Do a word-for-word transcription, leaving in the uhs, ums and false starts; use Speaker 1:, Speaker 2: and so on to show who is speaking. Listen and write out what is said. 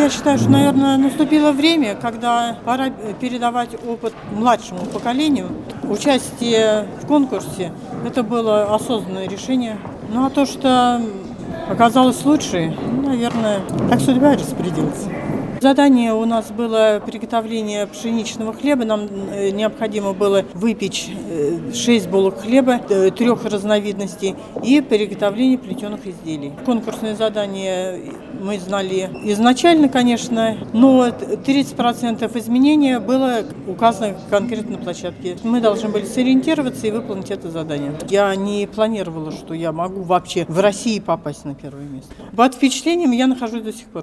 Speaker 1: Я считаю, что, наверное, наступило время, когда пора передавать опыт младшему поколению. Участие в конкурсе – это было осознанное решение. Ну а то, что оказалось лучше, ну, наверное, так судьба распорядилась. Задание у нас было приготовление пшеничного хлеба. Нам необходимо было выпечь шесть булок хлеба трех разновидностей и приготовление плетеных изделий. Конкурсное задание мы знали изначально, конечно, но тридцать процентов изменения было указано конкретно на площадке. Мы должны были сориентироваться и выполнить это задание. Я не планировала, что я могу вообще в России попасть на первое место. Под впечатлением я нахожусь до сих пор.